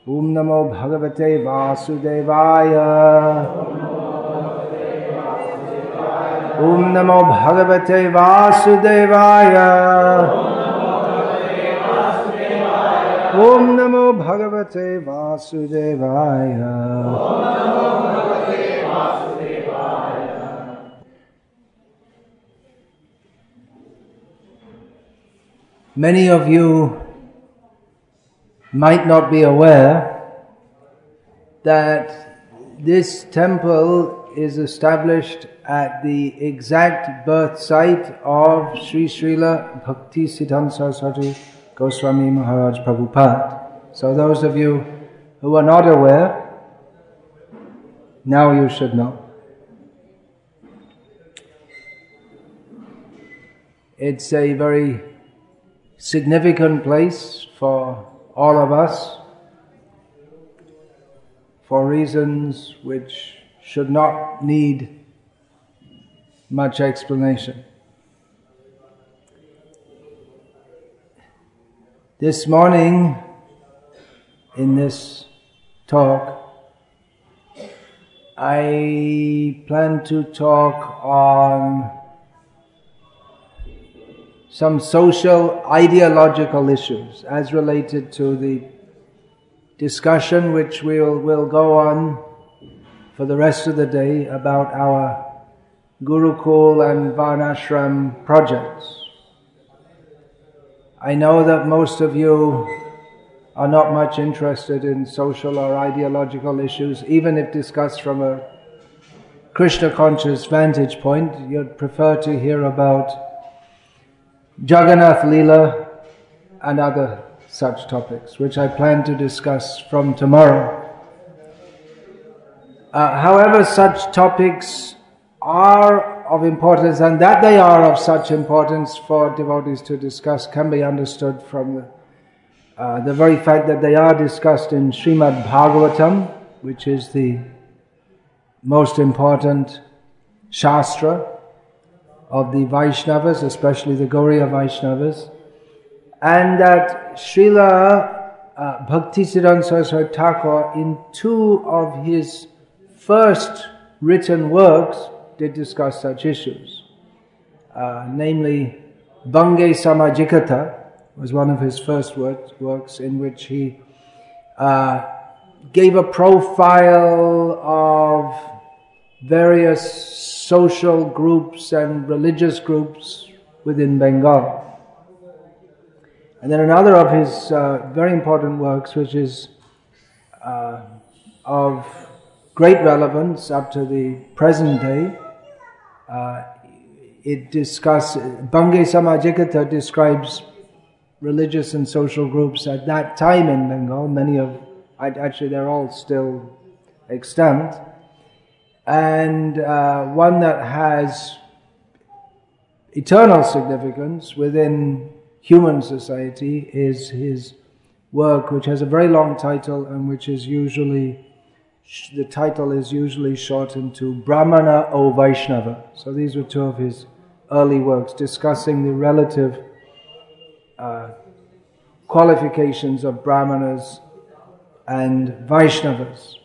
Om Namo Bhagavate Vasudevaya. Om Namo Bhagavate Vasudevaya. Om Namo Bhagavate Vasudevaya. Many of you might not be aware that this temple is established at the exact birth site of Sri Srila Bhaktisiddhanta Saraswati Goswami Maharaj Prabhupada. So those of you who are not aware, now you should know. It's a very significant place for all of us, for reasons which should not need much explanation. This morning, in this talk, I plan to talk on some social ideological issues as related to the discussion which will go on for the rest of the day about our Gurukul and Varnashram projects. I know that most of you are not much interested in social or ideological issues, even if discussed from a Krishna conscious vantage point. You'd prefer to hear about Jagannath Leela and other such topics, which I plan to discuss from tomorrow. However, such topics are of importance, and that they are of such importance for devotees to discuss can be understood from the very fact that they are discussed in Srimad Bhagavatam, which is the most important Shastra of the Vaishnavas, especially the Gauriya Vaishnavas, and that Srila Bhaktisiddhanta Saraswati Thakur, in two of his first written works, did discuss such issues. Namely, Bange Samajikata was one of his first works in which he gave a profile of various social groups and religious groups within Bengal. And then another of his very important works, which is of great relevance up to the present day, Bange Samajikata describes religious and social groups at that time in Bengal. Actually they're all still extant. And one that has eternal significance within human society is his work, which has a very long title and which is the title is usually shortened to Brahmana O Vaishnava. So these were two of his early works discussing the relative qualifications of Brahmanas and Vaishnavas.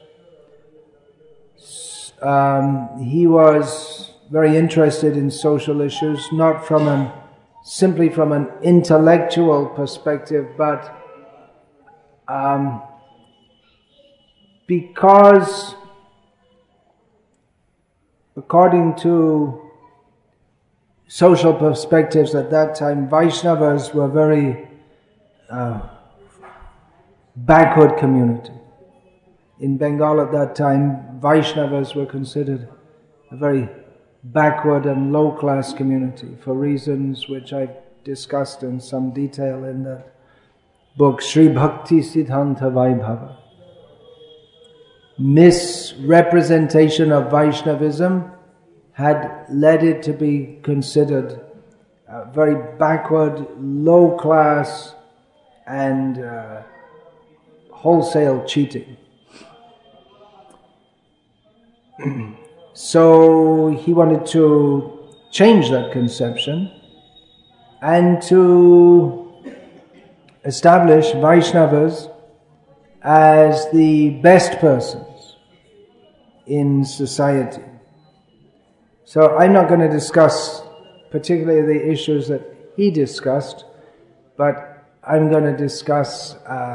He was very interested in social issues, not simply from an intellectual perspective, but because according to social perspectives at that time, Vaishnavas were very backward community. In Bengal at that time, Vaishnavas were considered a very backward and low-class community for reasons which I've discussed in some detail in that book, Sri Bhaktisiddhanta Vaibhava. Misrepresentation of Vaishnavism had led it to be considered very backward, low-class, and wholesale cheating. So he wanted to change that conception and to establish Vaishnavas as the best persons in society. So I'm not going to discuss particularly the issues that he discussed, but I'm going to discuss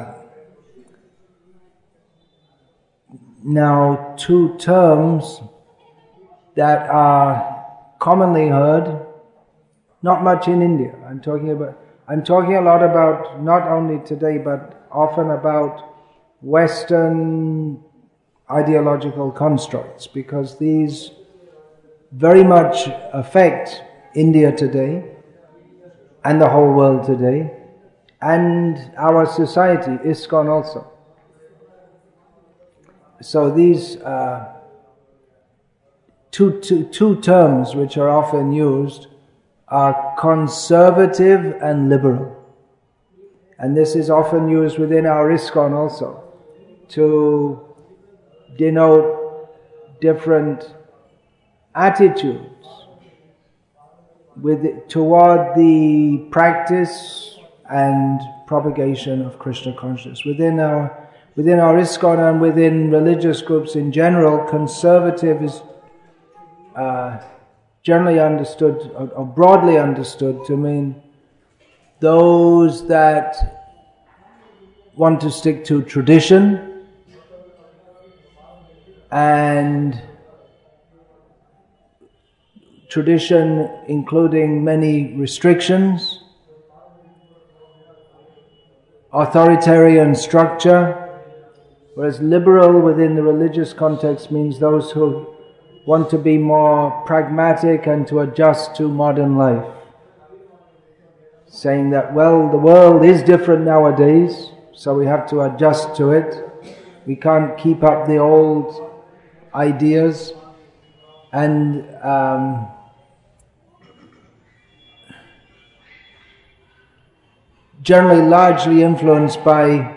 now two terms that are commonly heard, not much in India. I'm talking a lot about, not only today, but often about Western ideological constructs, because these very much affect India today and the whole world today, and our society, ISKCON also. So these two terms which are often used are conservative and liberal. And this is often used within our ISKCON also to denote different attitudes toward the practice and propagation of Krishna consciousness. Within our ISKCON and within religious groups in general, conservative is generally understood or broadly understood to mean those that want to stick to tradition and tradition including many restrictions, authoritarian structure, whereas liberal within the religious context means those who want to be more pragmatic and to adjust to modern life. Saying that, well, the world is different nowadays, so we have to adjust to it. We can't keep up the old ideas, and generally largely influenced by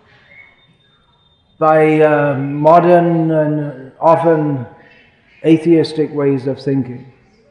modern and often atheistic ways of thinking.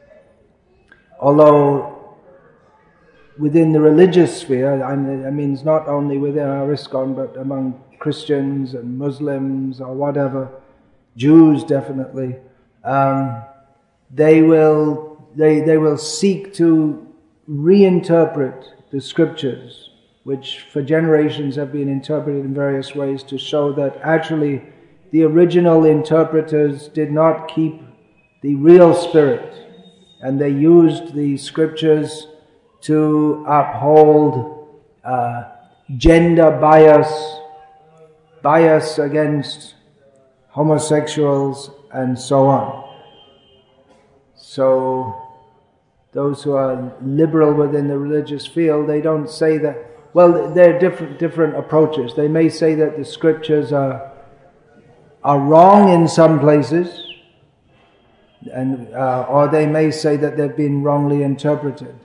Although within the religious sphere, I mean it's not only within our ISKCON, but among Christians and Muslims or whatever, Jews definitely, they will seek to reinterpret the scriptures, which for generations have been interpreted in various ways, to show that actually the original interpreters did not keep the real spirit, and they used the scriptures to uphold gender bias against homosexuals, and so on. So those who are liberal within the religious field, they don't say that, well, there are different approaches. They may say that the scriptures are wrong in some places, and or they may say that they've been wrongly interpreted.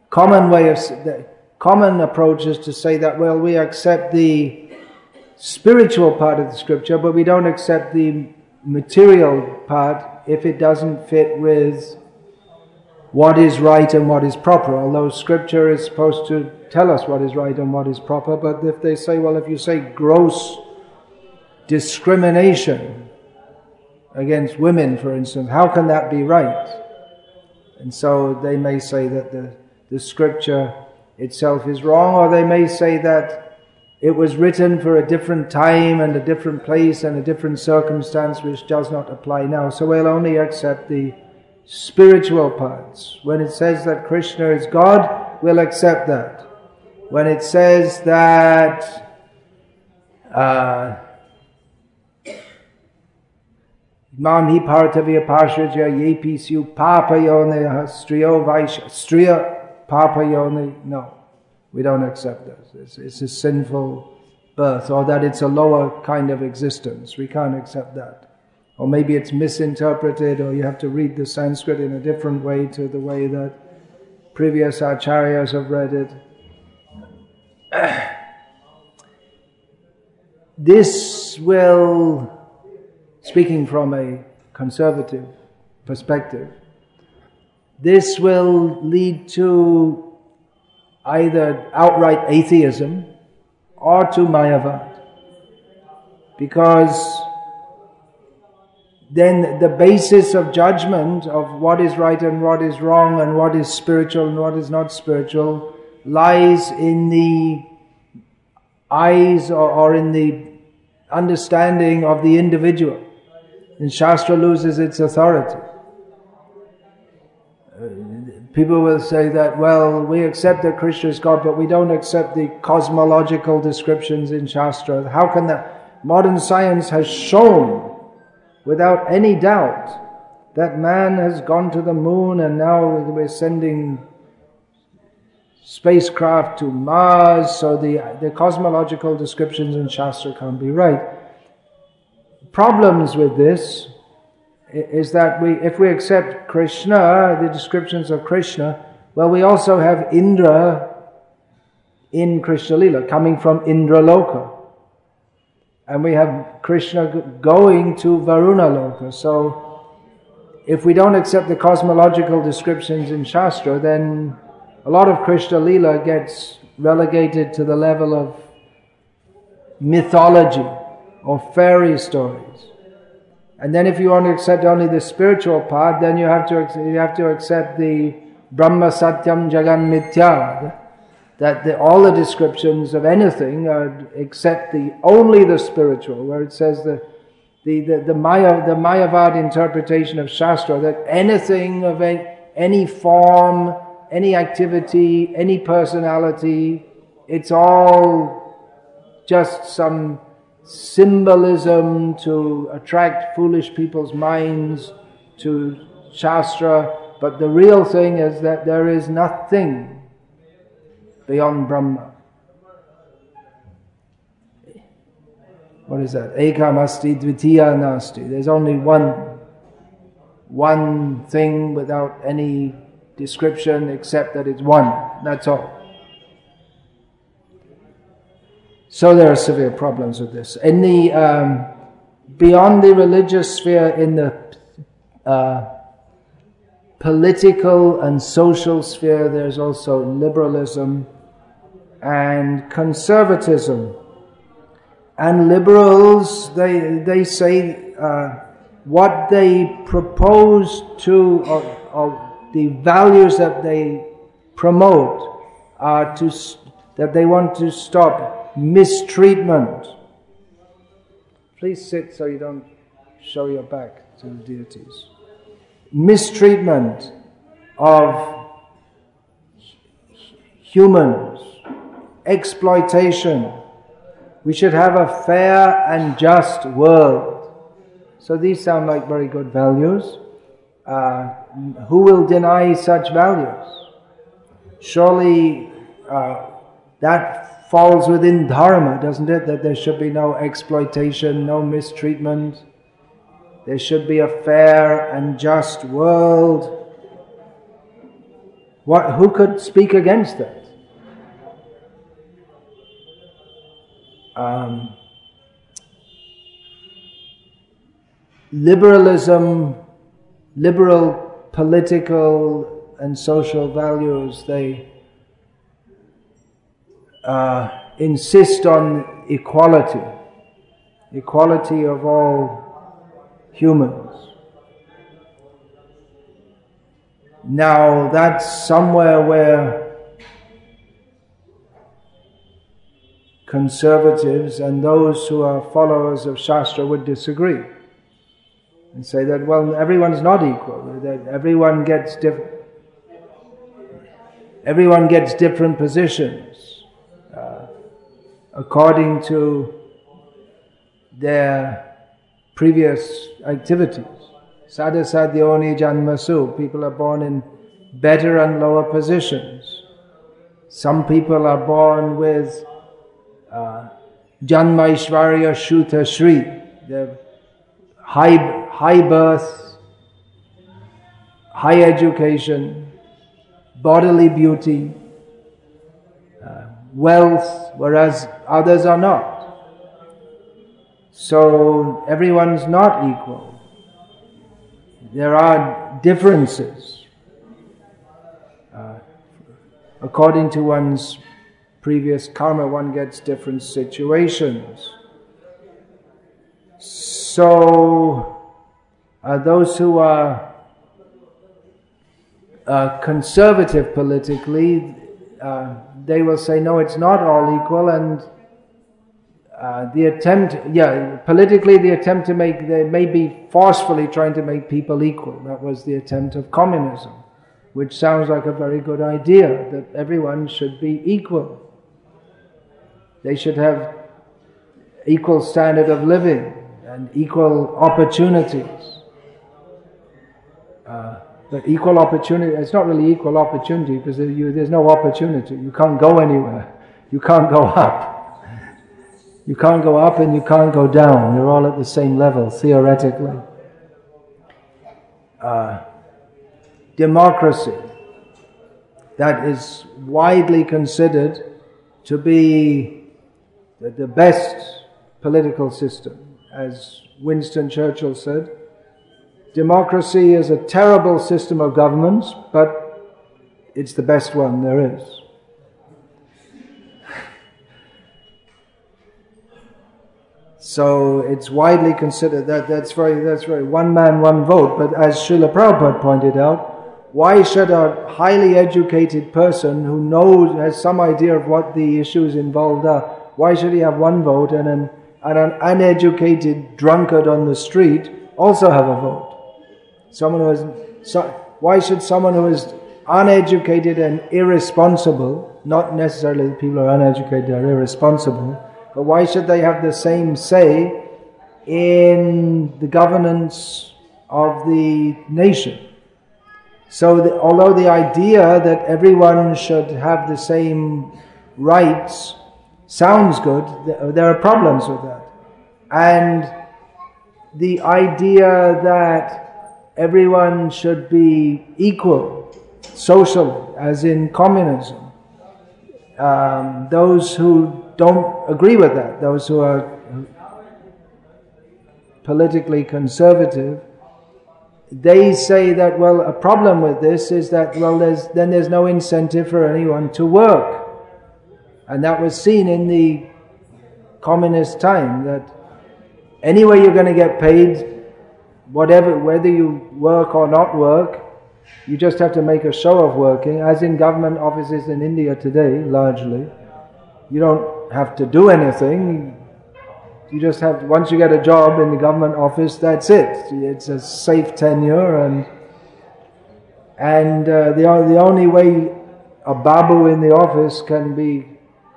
Common approach is to say that, well, we accept the spiritual part of the scripture, but we don't accept the material part if it doesn't fit with what is right and what is proper. Although scripture is supposed to tell us what is right and what is proper, but if they say, well, if you say gross discrimination against women, for instance, how can that be right? And so they may say that the scripture itself is wrong, or they may say that it was written for a different time and a different place and a different circumstance which does not apply now. So we'll only accept the spiritual parts. When it says that Krishna is God, we'll accept that. When it says that Mam hi paratavya pashrajya yepi syu papayone striyo vaishya striya papayone. No, we don't accept this. It's a sinful birth, or that it's a lower kind of existence. We can't accept that. Or maybe it's misinterpreted, or you have to read the Sanskrit in a different way to the way that previous acharyas have read it. This will, speaking from a conservative perspective, this will lead to either outright atheism or to Mayavad. because then the basis of judgment of what is right and what is wrong and what is spiritual and what is not spiritual lies in the eyes or in the understanding of the individual. And Shastra loses its authority. People will say that, well, we accept that Krishna is God, but we don't accept the cosmological descriptions in Shastra. How can that? Modern science has shown, without any doubt, that man has gone to the moon and now we're sending spacecraft to Mars, so the cosmological descriptions in Shastra can't be right. Problems with this is that if we accept Krishna, the descriptions of Krishna, well, we also have Indra in Krishna Lila, coming from Indra Loka. And we have Krishna going to Varuna Loka. So, if we don't accept the cosmological descriptions in Shastra, then a lot of Krishna Lila gets relegated to the level of mythology or fairy stories. And then if you want to accept only the spiritual part, then you have to accept the Brahma Satyam Jagan Mithya, that all the descriptions of anything are except only the spiritual, where it says the Mayavad interpretation of Shastra, that anything of any form, any activity, any personality, it's all just some symbolism to attract foolish people's minds to Shastra, but the real thing is that there is nothing beyond Brahma. What is that? Ekam asti dvitiya nasti. There's only one thing without any description except that it's one. That's all. So there are severe problems with this. In the beyond the religious sphere, in the political and social sphere, there's also liberalism and conservatism. And liberals, they say what they propose to, or the values that they promote are that they want to stop mistreatment. Please sit so you don't show your back to the deities. Mistreatment of humans, exploitation. We should have a fair and just world. So these sound like very good values. Who will deny such values? Surely that falls within dharma, doesn't it? That there should be no exploitation, no mistreatment. There should be a fair and just world. Who could speak against that? Liberalism, liberal political and social values, they insist on equality of all humans. Now that's somewhere where conservatives and those who are followers of Shastra would disagree and say that, well, everyone's not equal, that everyone gets different positions according to their previous activities. Sada sadhyoni janmasu. People are born in better and lower positions. Some people are born with Janma Ishvarya Shuta Shri. They're high birth, high education, bodily beauty, wealth, whereas others are not. So everyone's not equal. There are differences according to one's previous karma. One gets different situations. So those who are conservative politically, they will say, no, it's not all equal, and politically the attempt to make, they may be forcefully trying to make people equal. That was the attempt of communism, which sounds like a very good idea, that everyone should be equal. They should have equal standard of living and equal opportunities. But equal opportunity, it's not really equal opportunity, because there's no opportunity. You can't go anywhere. You can't go up. You can't go up and you can't go down. You're all at the same level, theoretically. Democracy, that is widely considered to be the best political system. As Winston Churchill said, democracy is a terrible system of governments, but it's the best one there is. So it's widely considered that's very one man, one vote. But as Srila Prabhupada pointed out, why should a highly educated person who has some idea of what the issues involved are, why should he have one vote and an uneducated drunkard on the street also have a vote? Why should someone who is uneducated and irresponsible, not necessarily that people are uneducated, they're irresponsible, but why should they have the same say in the governance of the nation? So although the idea that everyone should have the same rights sounds good, there are problems with that. And the idea that everyone should be equal socially, as in communism. Those who don't agree with that, those who are politically conservative, they say that, well, a problem with this is that, well, there's no incentive for anyone to work. And that was seen in the communist time, that anyway you're going to get paid, whether you work or not work, you just have to make a show of working, as in government offices in India today, largely. You don't have to do anything. You just have, once you get a job in the government office, that's it. It's a safe tenure, and the only way a babu in the office can be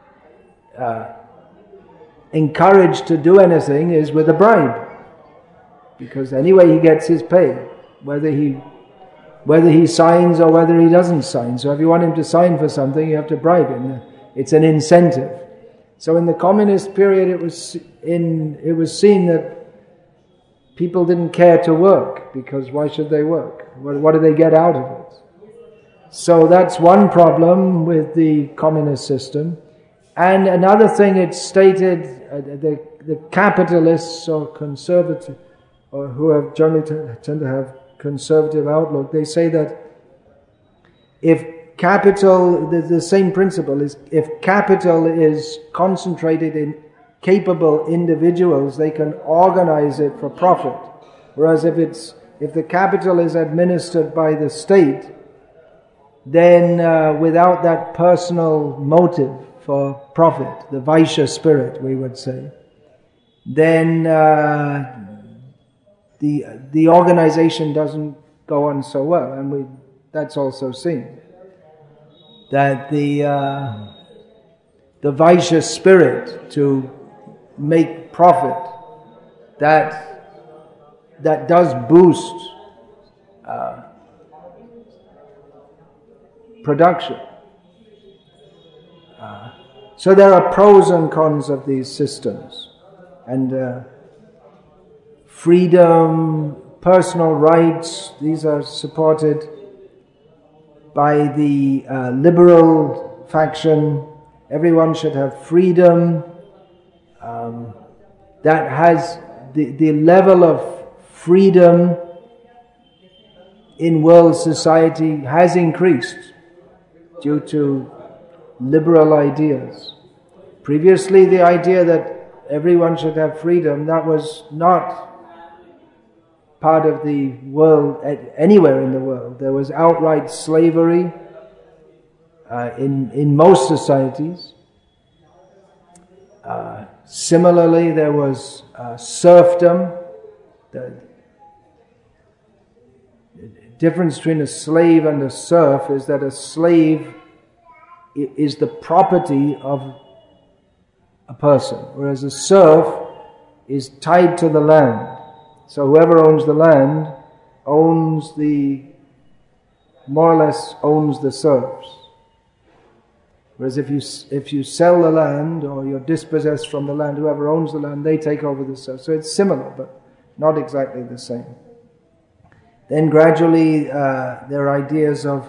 encouraged to do anything is with a bribe. Because anyway he gets his pay, whether he signs or whether he doesn't sign. So if you want him to sign for something, you have to bribe him. It's an incentive. So in the communist period, it was seen that people didn't care to work, because why should they work? What do they get out of it? So that's one problem with the communist system. And another thing, it's stated, the capitalists or conservative, or who have generally tend to have conservative outlook, they say that if capital, the same principle is, if capital is concentrated in capable individuals, they can organize it for profit. Whereas if the capital is administered by the state, then without that personal motive for profit, the Vaishya spirit, we would say, then the organization doesn't go on so well, and that's also seen. That the Vaishya spirit to make profit, that does boost production. So there are pros and cons of these systems, and freedom, personal rights, these are supported by the liberal faction. Everyone should have freedom. That has the level of freedom in world society has increased due to liberal ideas. Previously, the idea that everyone should have freedom, that was not part of the world, anywhere in the world. There was outright slavery in most societies. Similarly, there was serfdom. The difference between a slave and a serf is that a slave is the property of a person, whereas a serf is tied to the land. So whoever owns the land more or less owns the serfs. Whereas if you sell the land or you're dispossessed from the land, whoever owns the land, they take over the serfs. So it's similar, but not exactly the same. Then gradually their ideas of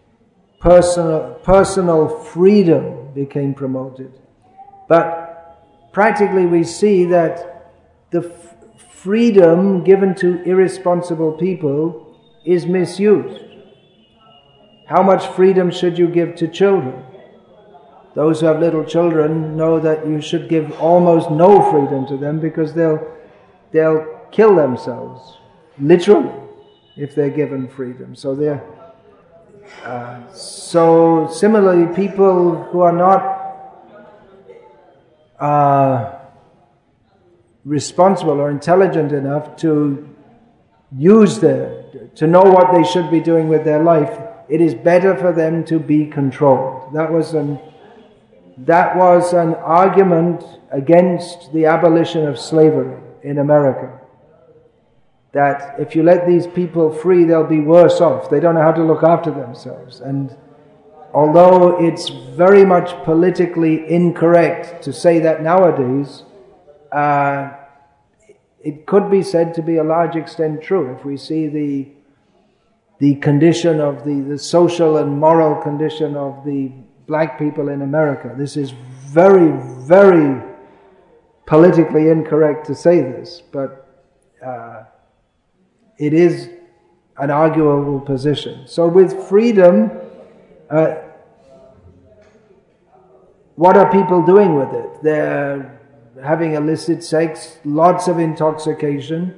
personal freedom became promoted. But practically we see that the freedom given to irresponsible people is misused. How much freedom should you give to children? Those who have little children know that you should give almost no freedom to them, because they'll kill themselves, literally, if they're given freedom. So so similarly, people who are not responsible or intelligent enough to to know what they should be doing with their life, it is better for them to be controlled. That was an argument against the abolition of slavery in America. That if you let these people free, they'll be worse off. They don't know how to look after themselves. And although it's very much politically incorrect to say that nowadays, it could be said to be a large extent true. If we see the condition of the social and moral condition of the black people in America, this is very, very politically incorrect to say this, but it is an arguable position. So with freedom, what are people doing with it? They're having illicit sex, lots of intoxication,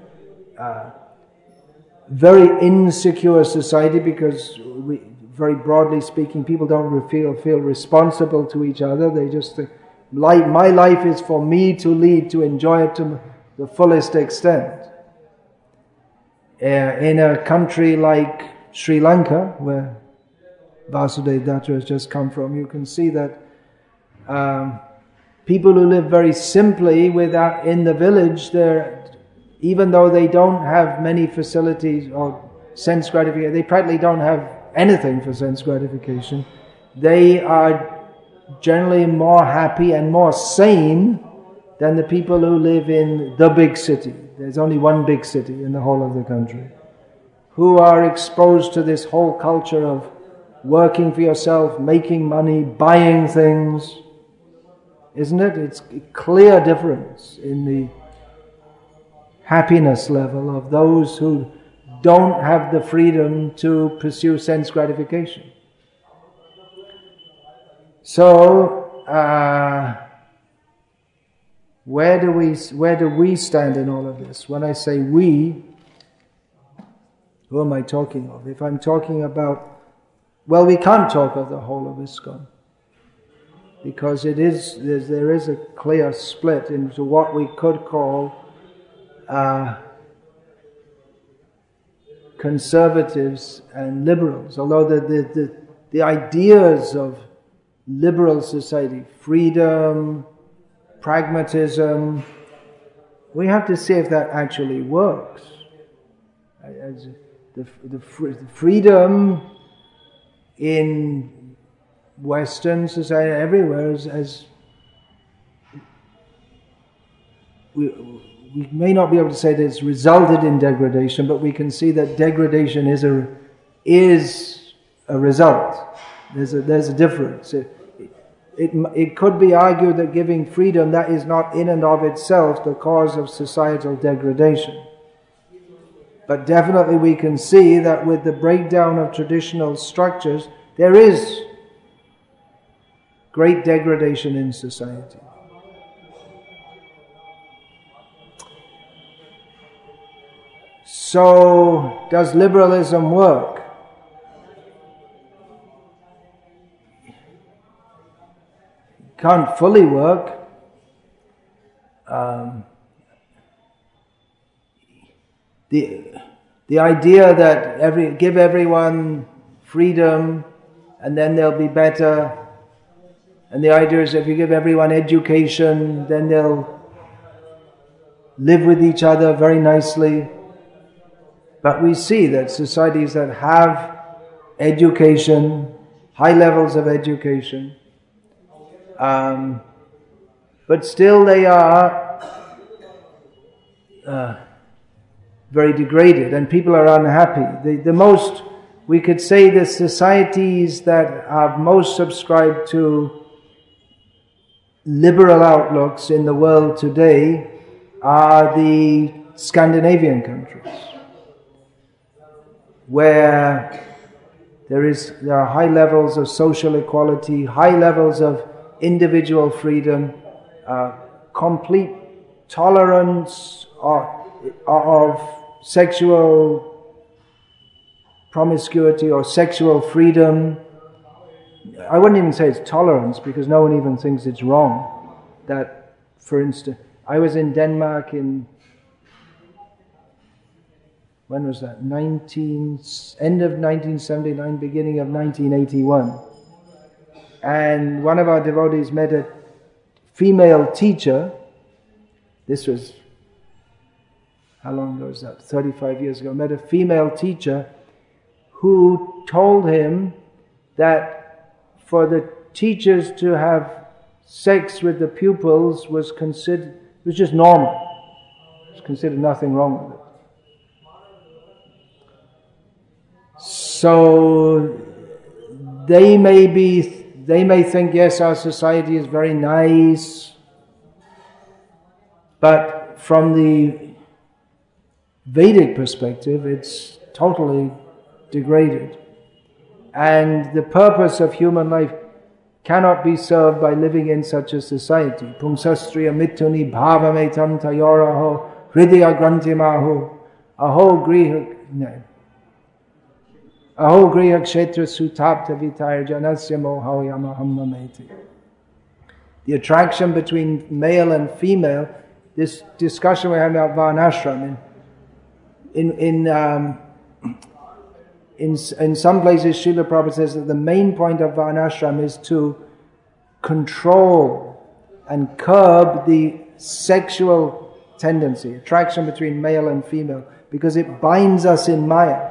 very insecure society, because very broadly speaking, people don't feel responsible to each other. They just think, my life is for me to lead, to enjoy it to the fullest extent. In a country like Sri Lanka, where Vasudeva Datta has just come from, you can see that people who live very simply in the village, even though they don't have many facilities or sense gratification, they practically don't have anything for sense gratification. They are generally more happy and more sane than the people who live in the big city. There's only one big city in the whole of the country, who are exposed to this whole culture of working for yourself, making money, buying things. Isn't it? It's a clear difference in the happiness level of those who don't have the freedom to pursue sense gratification. So, where do we stand in all of this? When I say we, who am I talking of? If I'm talking about, well, we can't talk of the whole of ISKCON, because there is a clear split into what we could call conservatives and liberals. Although the ideas of liberal society, freedom, pragmatism, we have to see if that actually works. The freedom in Western society, everywhere, we may not be able to say that it's resulted in degradation, but we can see that degradation is a result. There's a difference. It could be argued that giving freedom, that is not in and of itself the cause of societal degradation. But definitely we can see that with the breakdown of traditional structures, there is great degradation in society. So, does liberalism work? It can't fully work. The idea that give everyone freedom and then they'll be better, and the idea is if you give everyone education, then they'll live with each other very nicely. But we see that societies that have education, high levels of education, but still they are very degraded, and people are unhappy. We could say the societies that are most subscribed to liberal outlooks in the world today are the Scandinavian countries, where there are high levels of social equality, high levels of individual freedom, complete tolerance of sexual promiscuity or sexual freedom. I wouldn't even say it's tolerance, because no one even thinks it's wrong. That, for instance, I was in Denmark in, when was that? End of 1979, beginning of 1981. And one of our devotees met a female teacher. This was, how long ago was that? 35 years ago. Met a female teacher who told him that for the teachers to have sex with the pupils was just normal. It was considered nothing wrong with it. So they may think, yes, our society is very nice, but from the Vedic perspective, it's totally degraded. And the purpose of human life cannot be served by living in such a society. Pumsastriya mituni bhavametam tayoraho hridaya grantimahu aho griha kshetra sutapta vitayar janasya mohoyamaham mameti. The attraction between male and female, this discussion we're having about varnashram, in some places, Srila Prabhupada says that the main point of varnashram is to control and curb the sexual tendency, attraction between male and female, because it binds us in Maya.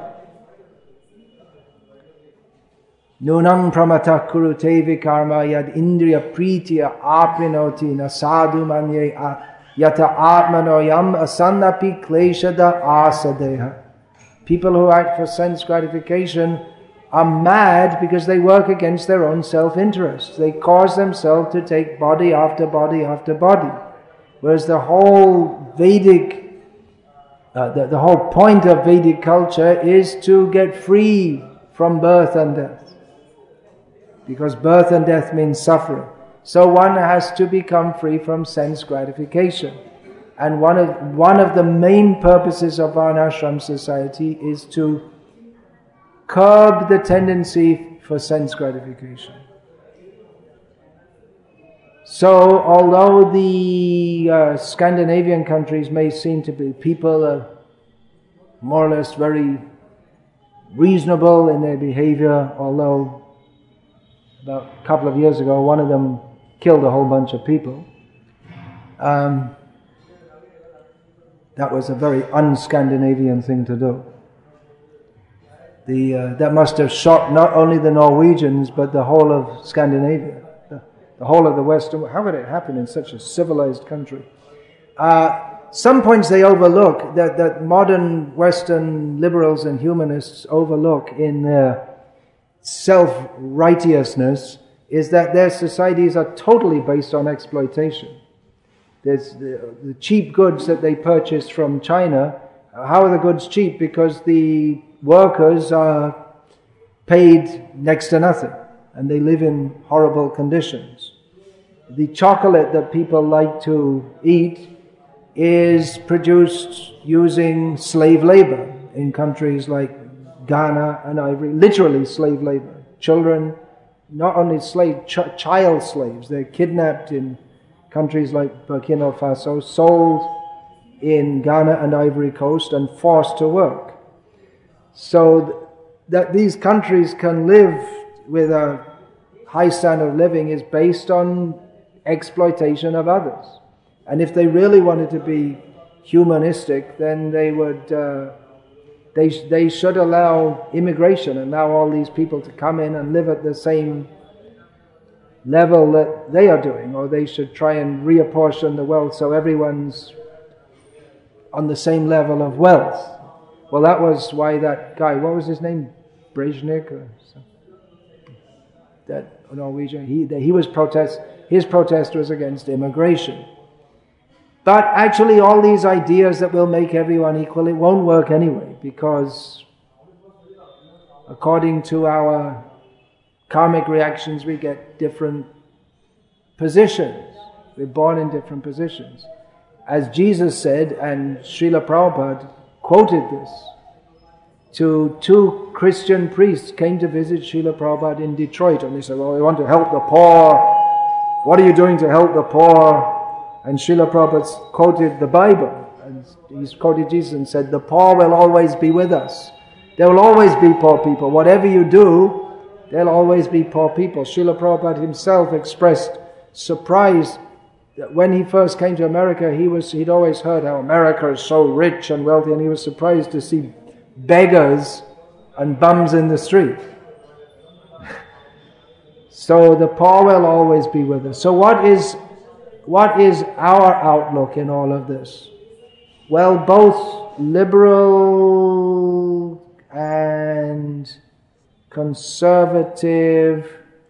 Nunam pramata kurute vikarma yad indriya pritiya aprinoti na sadhu manye yata atmanoyam asannapi kleshada asadeha. People who act for sense gratification are mad because they work against their own self-interest. They cause themselves to take body after body after body. Whereas the whole Vedic, the whole point of Vedic culture is to get free from birth and death. Because birth and death means suffering. So one has to become free from sense gratification. And one of the main purposes of Varnashram society is to curb the tendency for sense gratification. So, although the Scandinavian countries may seem to be, people are more or less very reasonable in their behavior, although about a couple of years ago one of them killed a whole bunch of people. That was a very un-Scandinavian thing to do. That must have shocked not only the Norwegians, but the whole of Scandinavia, the whole of the Western. How could it happen in such a civilized country? Some points they overlook, that modern Western liberals and humanists overlook in their self-righteousness, is that their societies are totally based on exploitation. There's the cheap goods that they purchase from China. How are the goods cheap? Because the workers are paid next to nothing and they live in horrible conditions. The chocolate that people like to eat is produced using slave labor in countries like Ghana and Ivory, literally slave labor. Children, not only child slaves, they're kidnapped in countries like Burkina Faso, sold in Ghana and Ivory Coast and forced to work. So that these countries can live with a high standard of living is based on exploitation of others. And if they really wanted to be humanistic, then they would, they should allow immigration, allow all these people to come in and live at the same level that they are doing, or they should try and reapportion the wealth so everyone's on the same level of wealth. Well, that was why that guy, what was his name? Brezhnev or something? That Norwegian, his protest was against immigration. But actually all these ideas that will make everyone equal, it won't work anyway, because according to our karmic reactions we get different positions. We're born in different positions. As Jesus said, and Srila Prabhupada quoted this, to two Christian priests came to visit Srila Prabhupada in Detroit, and they said, well, we want to help the poor. What are you doing to help the poor? And Srila Prabhupada quoted the Bible, and he's quoted Jesus and said, the poor will always be with us. There will always be poor people. Whatever you do, there'll always be poor people. Srila Prabhupada himself expressed surprise that when he first came to America, he'd always heard how America is so rich and wealthy, and he was surprised to see beggars and bums in the street. So the poor will always be with us. So what is our outlook in all of this? Well, both liberal and conservative,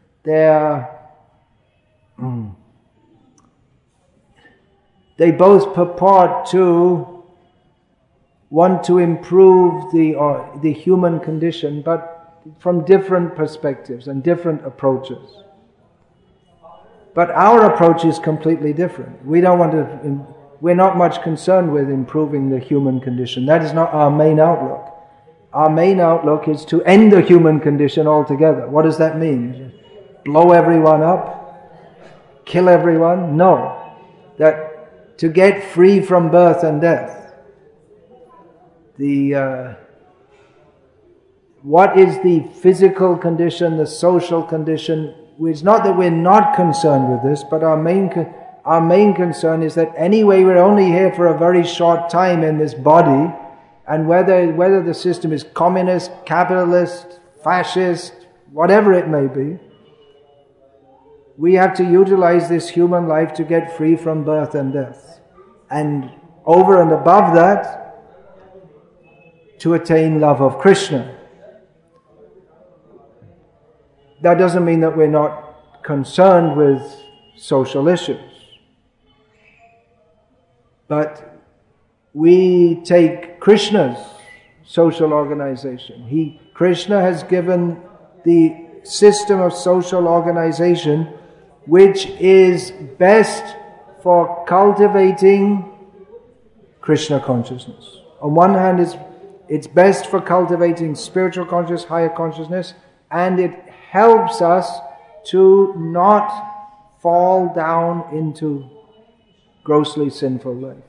they both purport to want to improve the human condition, but from different perspectives and different approaches. But our approach is completely different. We're not much concerned with improving the human condition. That is not our main outlook. Our main outlook is to end the human condition altogether. What does that mean? Blow everyone up? Kill everyone? No. That to get free from birth and death. What is the physical condition, the social condition? It's not that we're not concerned with this, but our main concern is that anyway we're only here for a very short time in this body, and whether the system is communist, capitalist, fascist, whatever it may be, we have to utilize this human life to get free from birth and death. And over and above that, to attain love of Krishna. That doesn't mean that we're not concerned with social issues. But we take Krishna's social organization. Krishna has given the system of social organization which is best for cultivating Krishna consciousness. On one hand, it's best for cultivating spiritual consciousness, higher consciousness, and it helps us to not fall down into grossly sinful life.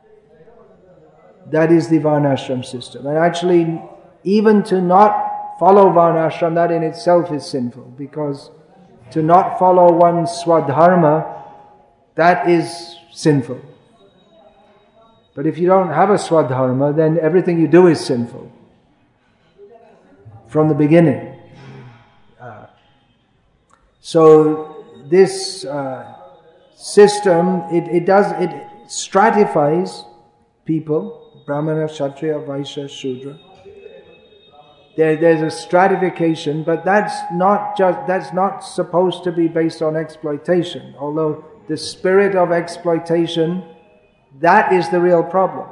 That is the Varnashram system. And actually, even to not follow Varnashram, that in itself is sinful, because to not follow one's Swadharma, that is sinful. But if you don't have a Swadharma, then everything you do is sinful. From the beginning. So this system, it stratifies people, Brahmana, Kshatriya, Vaishya, Shudra. There's a stratification, but that's not supposed to be based on exploitation. Although the spirit of exploitation, that is the real problem.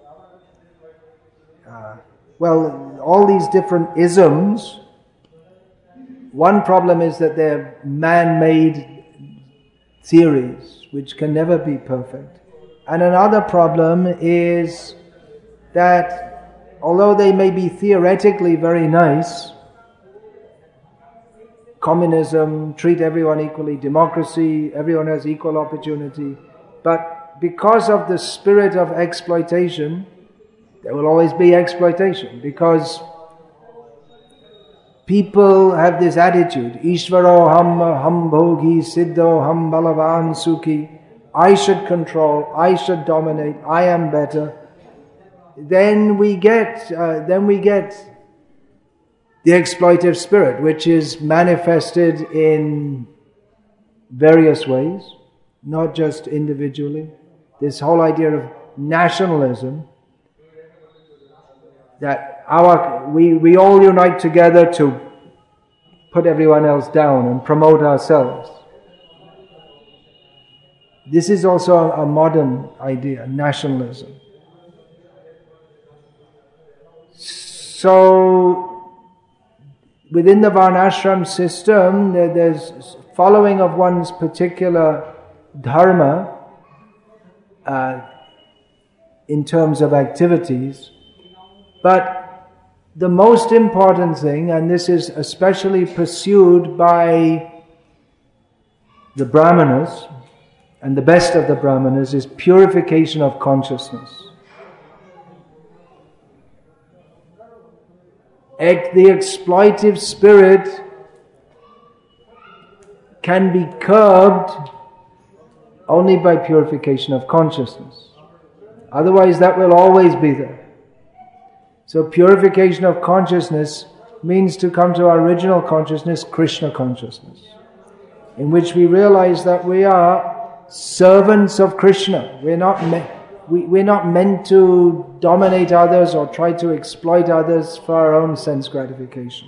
Well, all these different isms, one problem is that they're man-made theories, which can never be perfect. And another problem is that although they may be theoretically very nice, communism, treat everyone equally, democracy, everyone has equal opportunity, but because of the spirit of exploitation, there will always be exploitation, because people have this attitude, Ishvaro ham bhogi siddho ham balavan sukhi, I should control, I should dominate, I am better. Then we get the exploitive spirit, which is manifested in various ways, not just individually. This whole idea of nationalism, that we all unite together to put everyone else down and promote ourselves. This is also a modern idea, nationalism. So, within the Varnashram system, there's following of one's particular dharma in terms of activities. But the most important thing, and this is especially pursued by the Brahmanas, and the best of the Brahmanas, is purification of consciousness. The exploitive spirit can be curbed only by purification of consciousness. Otherwise, that will always be there. So purification of consciousness means to come to our original consciousness, Krishna consciousness, in which we realize that we are servants of Krishna. We're not meant to dominate others or try to exploit others for our own sense gratification.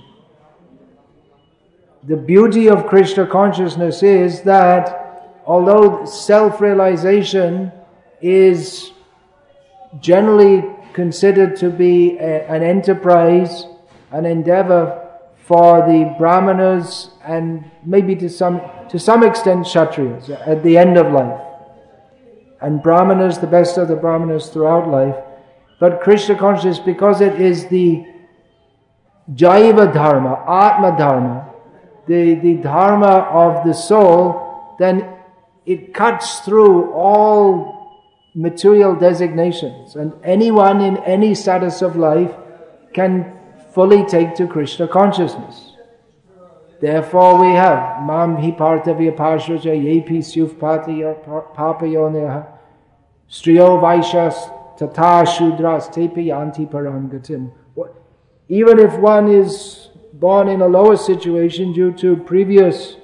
The beauty of Krishna consciousness is that although self-realization is generally considered to be an enterprise, an endeavor for the Brahmanas and maybe to some extent Kshatriyas at the end of life, and Brahmanas, the best of the Brahmanas throughout life. But Krishna consciousness, because it is the Jaiva Dharma, Atma Dharma, the Dharma of the soul, then it cuts through all material designations, and anyone in any status of life can fully take to Krishna consciousness. Therefore we have Mam hi partavya pashraja yepi syuf papayoneha striyo vaishas tata shudras tepi yanti parangatim. Even if one is born in a lower situation due to previous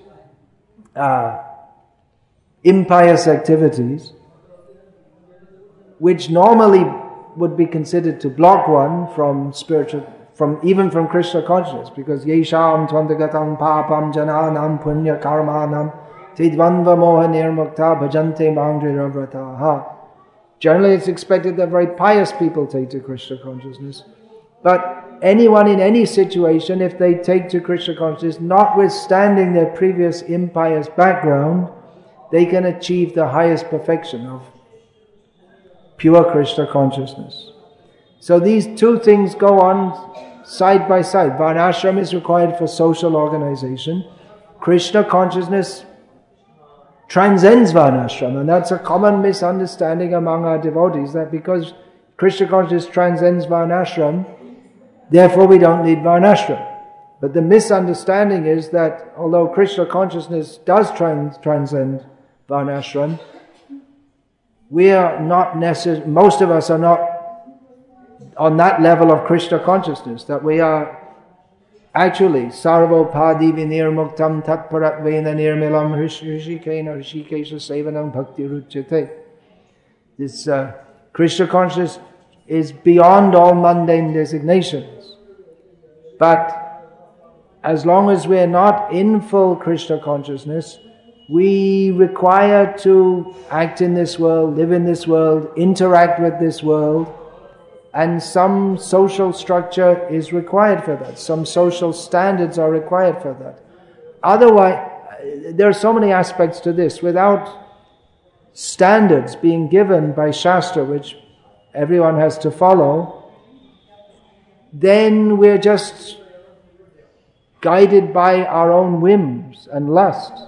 impious activities, which normally would be considered to block one from even from Krishna consciousness, because yesham tvandagatam papam jananam punya karmanam tidvanva moha nirmukta bhajante mangriyavrataha. Generally it's expected that very pious people take to Krishna consciousness, but anyone in any situation, if they take to Krishna consciousness, notwithstanding their previous impious background, they can achieve the highest perfection of pure Krishna consciousness. So these two things go on side by side. Varnashram is required for social organization. Krishna consciousness transcends Varnashram, and that's a common misunderstanding among our devotees, that because Krishna consciousness transcends Varnashram, therefore we don't need Varnashram. But the misunderstanding is that although Krishna consciousness does transcend Varnashram, we are not most of us are not on that level of Krishna consciousness, that we are actually sarvopadi vinirmuktam tatparatvena nirmilam hrishikena hrishikesha sevanam bhakti ruchyate. This Krishna consciousness is beyond all mundane designations. But as long as we are not in full Krishna consciousness, we require to act in this world, live in this world, interact with this world, and some social structure is required for that. Some social standards are required for that. Otherwise, there are so many aspects to this. Without standards being given by Shastra, which everyone has to follow, then we're just guided by our own whims and lusts.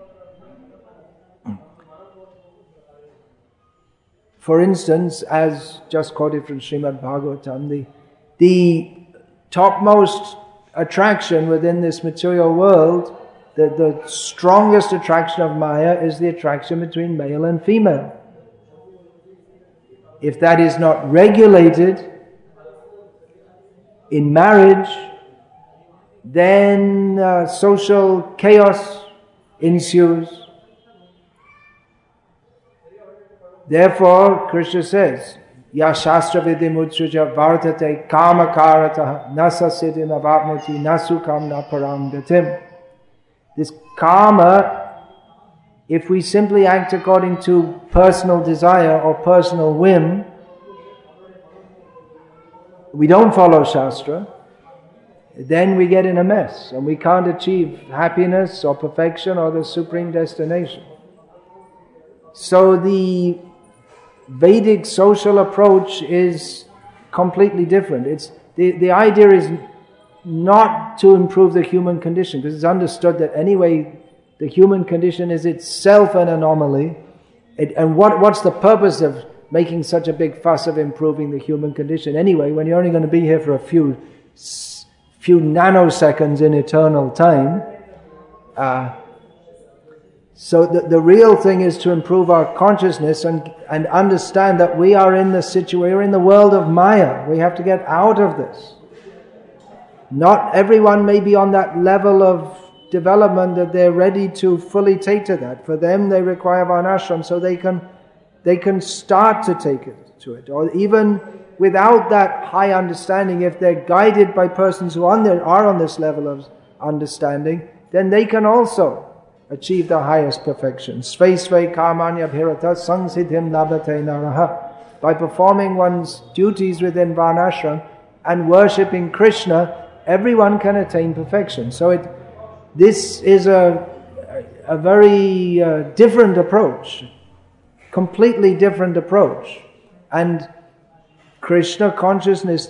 For instance, as just quoted from Srimad Bhagavatam, the topmost attraction within this material world, the strongest attraction of Maya is the attraction between male and female. If that is not regulated in marriage, then social chaos ensues. Therefore, Krishna says, Ya shastra vidim utsuja vartate kama karataha nasa siddhim avapnoti nasukam na param gatim. This karma, if we simply act according to personal desire or personal whim, we don't follow Shastra, then we get in a mess and we can't achieve happiness or perfection or the supreme destination. So the Vedic social approach is completely different. The idea is not to improve the human condition, because it's understood that anyway the human condition is itself an anomaly. And what's the purpose of making such a big fuss of improving the human condition anyway, when you're only going to be here for a few nanoseconds in eternal time? So the real thing is to improve our consciousness and understand that we are in we're in the world of Maya. We have to get out of this. Not everyone may be on that level of development that they're ready to fully take to that. For them, they require varnashram so they can start to take it to it. Or even without that high understanding, if they're guided by persons who are on this level of understanding, then they can also achieve the highest perfection. Svai svai kamanya bhirata sangsiddhim labhate naraha. By performing one's duties within varnashram and worshipping Krishna, everyone can attain perfection. So this is a very different approach, completely different approach. And Krishna consciousness,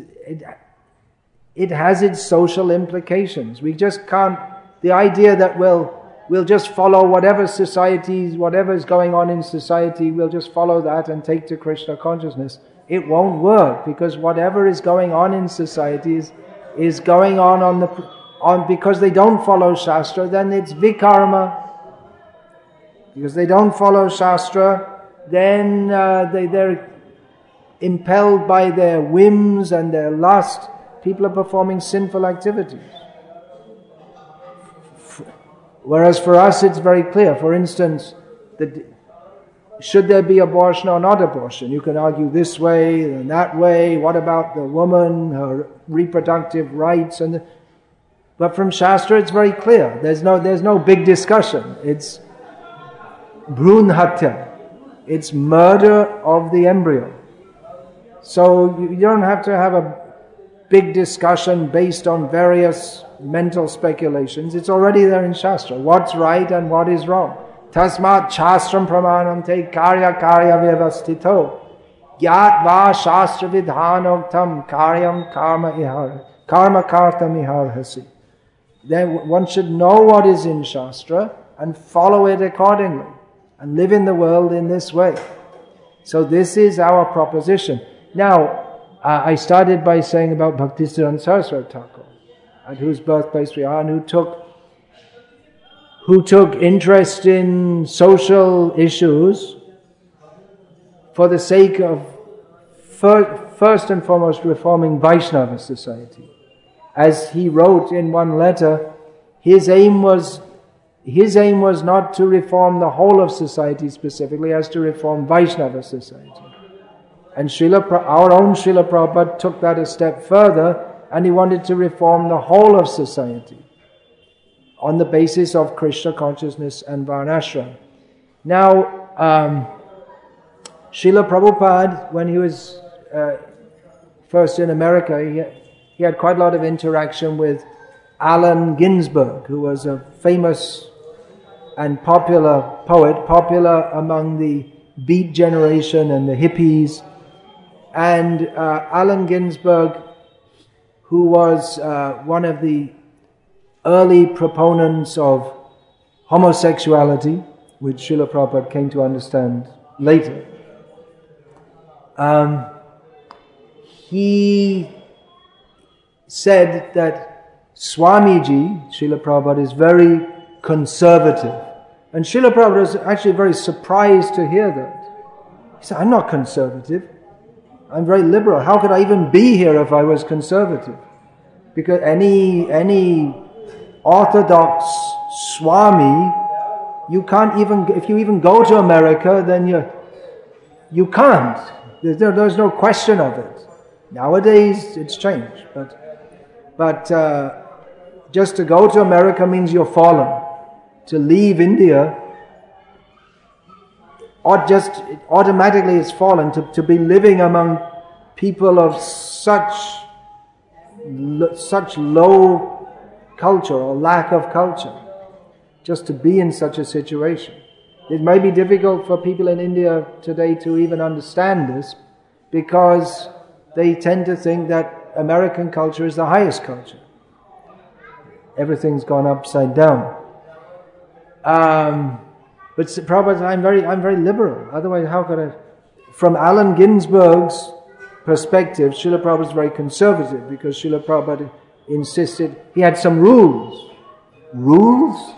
it has its social implications. We just can't, the idea that we'll just follow whatever is going on in society, we'll just follow that and take to Krishna consciousness. It won't work, because whatever is going on in societies is going on because they don't follow Shastra, then it's vikarma. Because they don't follow Shastra, then they're impelled by their whims and their lust. People are performing sinful activities. Whereas for us it's very clear. For instance, should there be abortion or not abortion? You can argue this way and that way. What about the woman, her reproductive rights? But from Shastra it's very clear. There's no big discussion. It's bhrun hatya. It's murder of the embryo. So you don't have to have a big discussion based on various mental speculations. It's already there in Shastra. What's right and what is wrong. Tasmat shastram pramanam te karya vyavastito. Gyatva shastra vidhanoktam karyam karma kartam iharhasi. Then one should know what is in Shastra and follow it accordingly and live in the world in this way. So this is our proposition. Now, I started by saying about Bhaktisiddhanta Saraswati Thakur, at whose birthplace we are, and who took interest in social issues for the sake of first and foremost reforming Vaishnava society. As he wrote in one letter, his aim was not to reform the whole of society specifically, as to reform Vaishnava society. And our own Srila Prabhupada took that a step further, and he wanted to reform the whole of society on the basis of Krishna consciousness and Varnashram. Now, Srila Prabhupada, when he was first in America, he had quite a lot of interaction with Allen Ginsberg, who was a famous and popular poet, popular among the Beat generation and the hippies. And Allen Ginsberg, who was one of the early proponents of homosexuality, which Srila Prabhupada came to understand later, he said that Swamiji, Srila Prabhupada, is very conservative. And Srila Prabhupada was actually very surprised to hear that. He said, I'm not conservative. I'm very liberal. How could I even be here if I was conservative? Because any orthodox Swami, you can't even, if you even go to America, then you can't. There's no question of it. Nowadays, it's changed. But just to go to America means you're fallen. To leave India, or just automatically it's fallen. To be living among people of such low culture or lack of culture, just to be in such a situation. It may be difficult for people in India today to even understand this, because they tend to think that American culture is the highest culture. Everything's gone upside down. But Prabhupada, I'm very liberal. Otherwise, how could I? From Allen Ginsberg's perspective, Srila Prabhupada is very conservative, because Srila Prabhupada insisted he had some rules. Rules?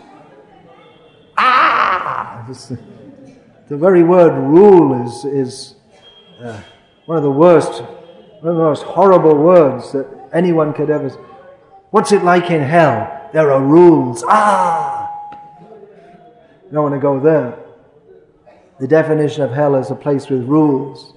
The very word rule is one of the worst, one of the most horrible words that anyone could ever. What's it like in hell? There are rules. You don't want to go there. The definition of hell is a place with rules.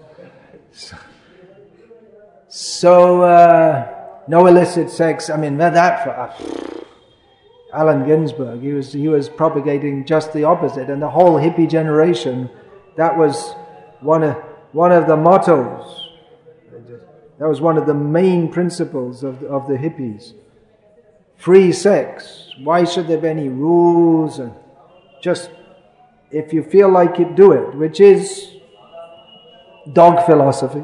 So no illicit sex. I mean, that for Allen Ginsberg, he was propagating just the opposite, and the whole hippie generation, that was one of the mottos. That was one of the main principles of the hippies. Free sex. Why should there be any rules? And just, if you feel like it, do it, which is dog philosophy.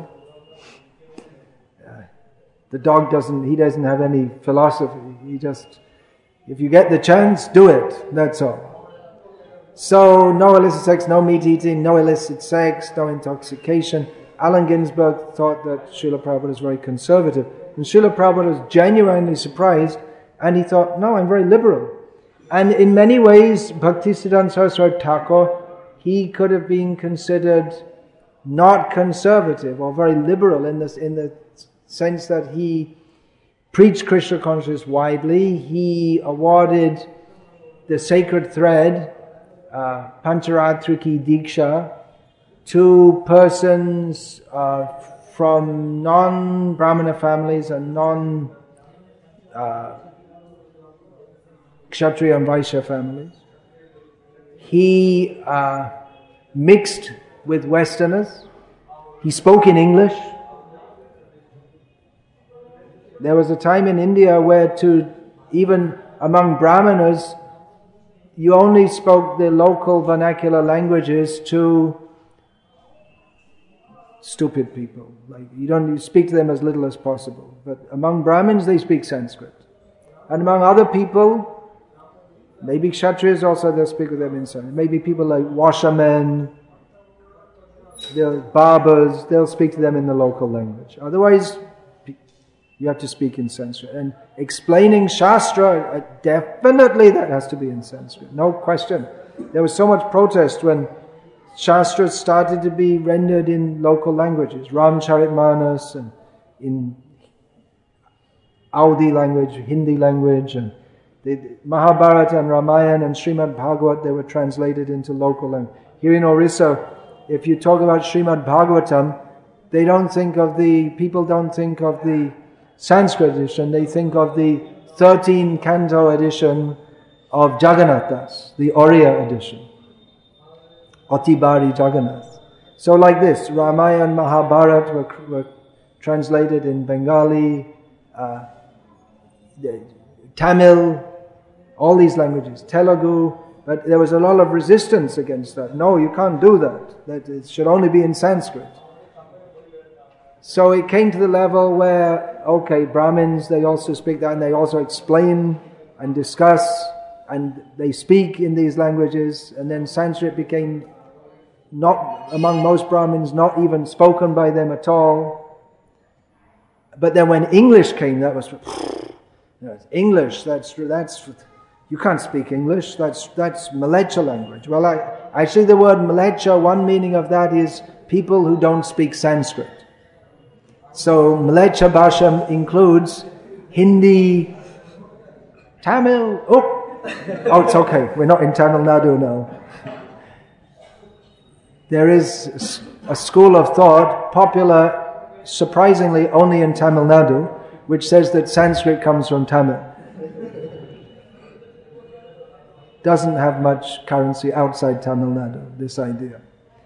The dog doesn't have any philosophy. He just, if you get the chance, do it. That's all. So, no illicit sex, no meat eating, no illicit sex, no intoxication. Allen Ginsberg thought that Srila Prabhupada is very conservative. And Srila Prabhupada was genuinely surprised, and he thought, no, I'm very liberal. And in many ways, Bhaktisiddhanta Saraswati Thakur, he could have been considered not conservative or very liberal in the sense that he preached Krishna consciousness widely. He awarded the sacred thread, Pancharatriki Diksha, to persons from non-Brahmana families and Kshatriya and Vaishya families. He mixed with Westerners. He spoke in English. There was a time in India where even among Brahmanas, you only spoke the local vernacular languages to stupid people. Like you speak to them as little as possible. But among Brahmins, they speak Sanskrit. And among other people, maybe Kshatriyas also, they'll speak with them in Sanskrit. Maybe people like washermen, they're barbers, they'll speak to them in the local language. Otherwise, you have to speak in Sanskrit. And explaining Shastra, definitely that has to be in Sanskrit. No question. There was so much protest when Shastras started to be rendered in local languages. Ramcharitmanas and in Audi language, Hindi language, and the Mahabharata and Ramayana and Srimad Bhagavat, they were translated into local language. Here in Orissa, if you talk about Srimad Bhagavatam, people don't think of the Sanskrit edition, they think of the 13 canto edition of Jagannath Das, the Oriya edition. Atibari Jagannath. So like this, Ramayana and Mahabharata were translated in Bengali, Tamil, all these languages, Telugu, But there was a lot of resistance against that. No, you can't do that. That it should only be in Sanskrit. So it came to the level where, okay, Brahmins, they also speak that, and they also explain and discuss, and they speak in these languages, and then Sanskrit became not, among most Brahmins, not even spoken by them at all. But then when English came, that was, English, that's you can't speak English, that's Mleccha language. Well, actually the word Mleccha, one meaning of that is people who don't speak Sanskrit. So Mleccha Bhasha includes Hindi, Tamil, oh, it's okay, we're not in Tamil Nadu now. There is a school of thought, popular surprisingly only in Tamil Nadu, which says that Sanskrit comes from Tamil. Doesn't have much currency outside Tamil Nadu, this idea.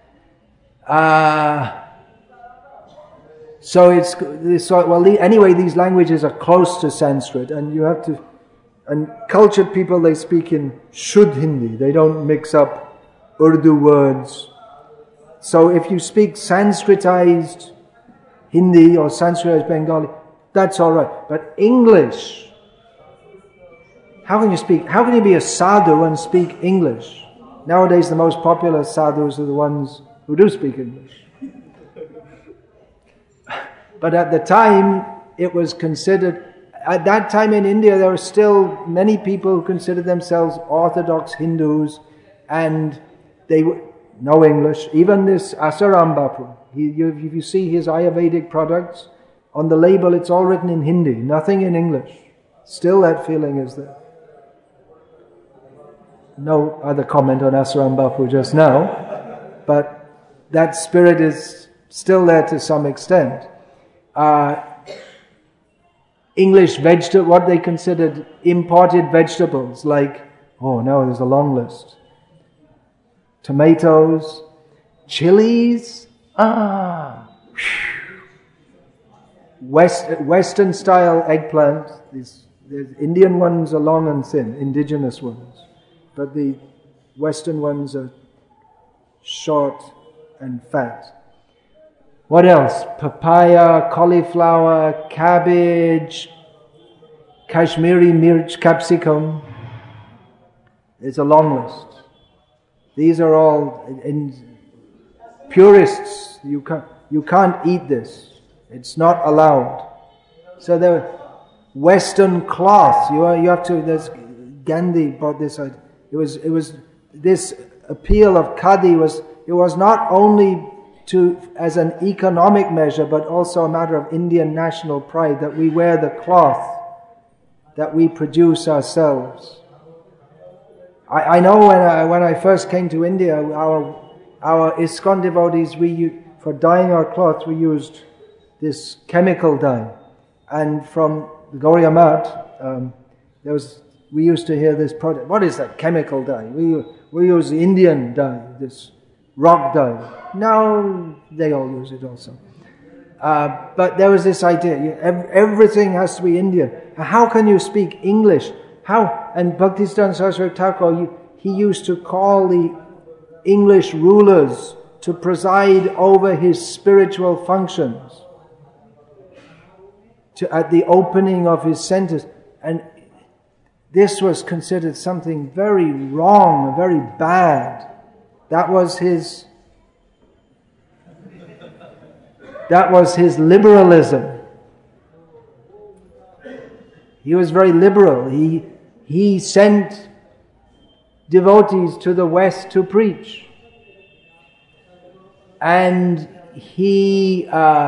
Anyway, these languages are close to Sanskrit, and you have to, and cultured people, they speak in Shuddh Hindi, they don't mix up Urdu words. So if you speak Sanskritized Hindi or Sanskritized Bengali, that's alright. But English, how can you be a sadhu and speak English? Nowadays the most popular sadhus are the ones who do speak English. But at the time, it was considered, at that time in India, there were still many people who considered themselves Orthodox Hindus, and they would no English. Even this Asaram Bapu, if you see his Ayurvedic products, on the label it's all written in Hindi, nothing in English. Still that feeling is there. No other comment on Asaram Bapu just now, but that spirit is still there to some extent. English what they considered imported vegetables, like, there's a long list. Tomatoes, chilies, Western style eggplant. The Indian ones are long and thin, indigenous ones. But the Western ones are short and fat. What else? Papaya, cauliflower, cabbage, Kashmiri mirch, capsicum. It's a long list. These are all purists. You can't eat this. It's not allowed. So the Western cloth. You have to. There's Gandhi brought this. It was this appeal of khadi was. It was not only as an economic measure, but also a matter of Indian national pride that we wear the cloth that we produce ourselves. I know when I first came to India, our ISKCON devotees, for dyeing our cloth, we used this chemical dye. And from the Gauriya Math, we used to hear this product. What is that chemical dye? We use the Indian dye, this rock dye. Now they all use it also. But there was this idea, everything has to be Indian. How can you speak English? How? And Bhaktisiddhanta Saraswati Thakur, he used to call the English rulers to preside over his spiritual functions at the opening of his centers. And this was considered something very wrong, very bad. That was his liberalism. He was very liberal. He sent devotees to the West to preach. And he